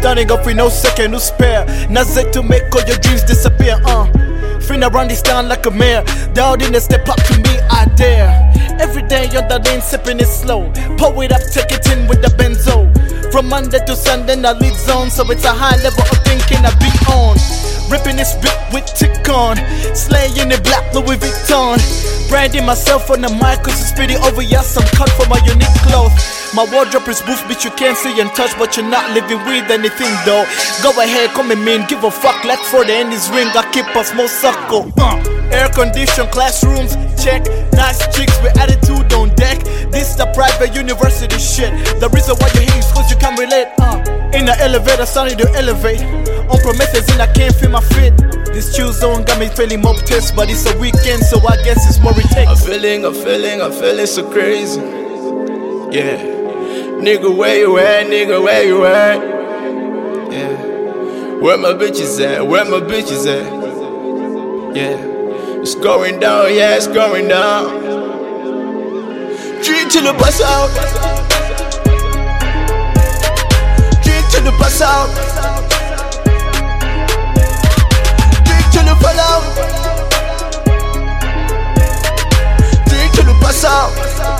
Starting off with no second to spare. Nothing to make all your dreams disappear. Finna run this town like a mayor. Down in the step up to me, I dare. Every day on the lane, sipping it slow. Pour it up, take it in with the benzo. From Monday to Sunday, I lead zone. So it's a high level of thinking I be on. Ripping this bit with tick on. Slaying the black Louis Vuitton. Branding myself on the mic, cause it's pretty obvious I'm cut for my unique clothes. My wardrobe is booth, bitch, you can't see and touch, but you're not living with anything though. Go ahead, come and mean, give a fuck. Like for the end is ring, I keep a small circle. Air conditioned classrooms, check. Nice chicks with attitude on deck. This the private university shit. The reason why you're here is cause you can't relate. In the elevator, starting to elevate. On promises and I can't feel my fit. This chill zone got me feeling mob test, but it's a weekend, so I guess it's more it takes. I'm feeling so crazy. Yeah. Nigga, where you at? Nigga, where you at? Yeah. Where my bitches at? Where my bitches at? Yeah. It's going down, yeah, it's going down. Drink till the bus out. Drink till the bus out. Drink till the fall out. Drink till the bus out.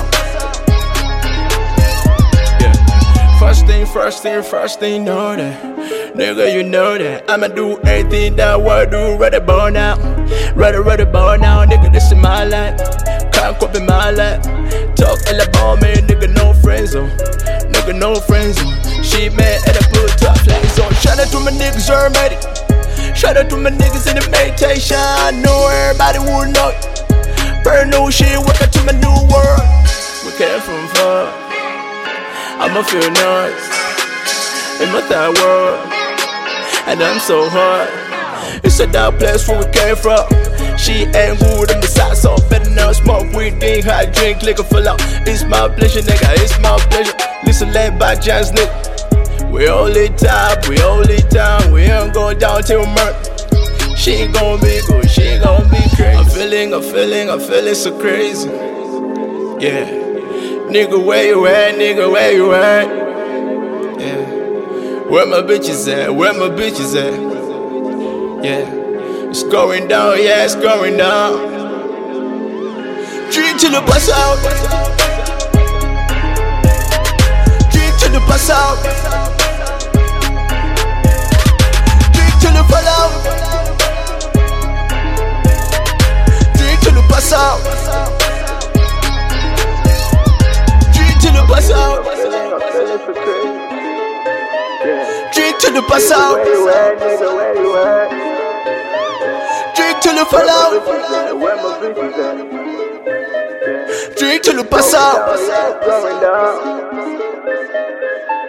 First thing, know that. Nigga, you know that I'ma do anything that I wanna do. Ready born out, ready born out. Nigga, this is my life, can't copy my life. Talk all about me, nigga, no friends on. Nigga, no friends on. She mad and I put top flags on. Shout out to my niggas, already. Shout out to my niggas in the meditation. I know everybody would know it. Brand new shit, welcome to my new world. We came from far, I'ma feel nice in my third world, and I'm so hard. It's a dark place where we came from. She ain't good on the side, so better not smoke weed, drink hot, drink liquor full out. It's my pleasure, nigga, it's my pleasure. Listen, laid back, just nigga. We only top, we ain't going down till murder. She ain't gonna be good, she ain't gonna be crazy. I'm feeling so crazy. Yeah. Nigga, where you at? Nigga, where you at? Yeah. Where my bitches at? Where my bitches at? Yeah. It's going down, yeah, it's going down. Drink till the bus out. Drink till the bus out. Drink till the fall out. Drink till the bus out. Bus out. Drink till the bus out. Drink till the fall out. Drink till the bus out.